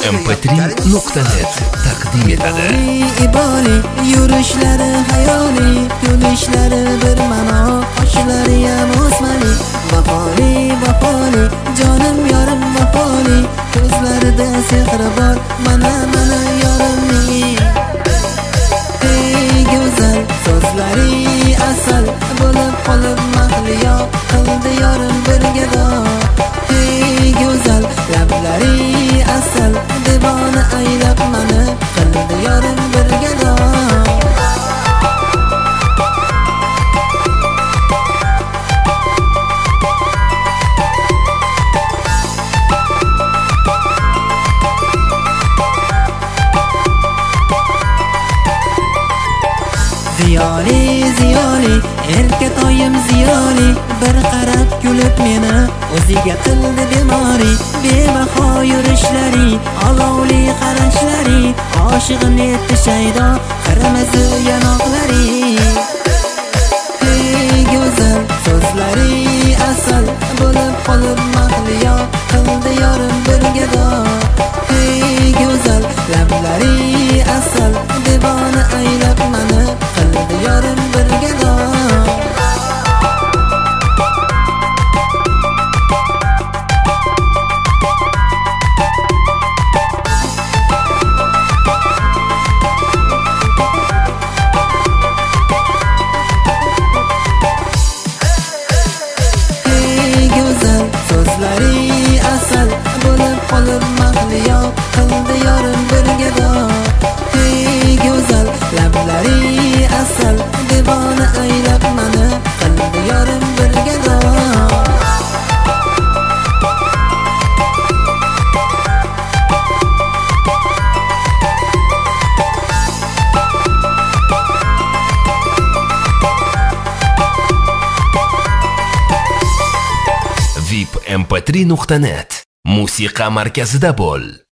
vipmp3.net taqdim etadi. İboli, yurishlari hayoli, kulishlari bir ma'no, qoshlari ham osmoni. Vafoli, vafoli, jonim yorim vafoli, ko'zlarida sehr bor, mana yorimning. Ey go'zal, so'zlari asal, bo'lib qolib mahliyo, qildi yorim birgado. Ey go'zal, lablari asal, devona aylab mani, qildi yorim birgado. Ziyoli, erkatoyim ziyoli, bir qarab kulib meni, o'ziga qildi bemori. Bebaho yurishlari, olovli qarashlari, oshiqim etdi shaydo, qirmizi yanoqlari. Ey go'zal, so'zlari asal, bo'lib qolib mahliyo, qildi yorim birgado. Ey go'zal, lablari asal, devona aylab mani, qildi yorim birgado. Ey go'zal, so'zlari asal, bo'lib qolib mahliyo, qildi yorim birgado. Ey go'zal, lablari asal, devona aylab mani, qildi yorim birgado. vipmp3.net musiqa markazida bo'l.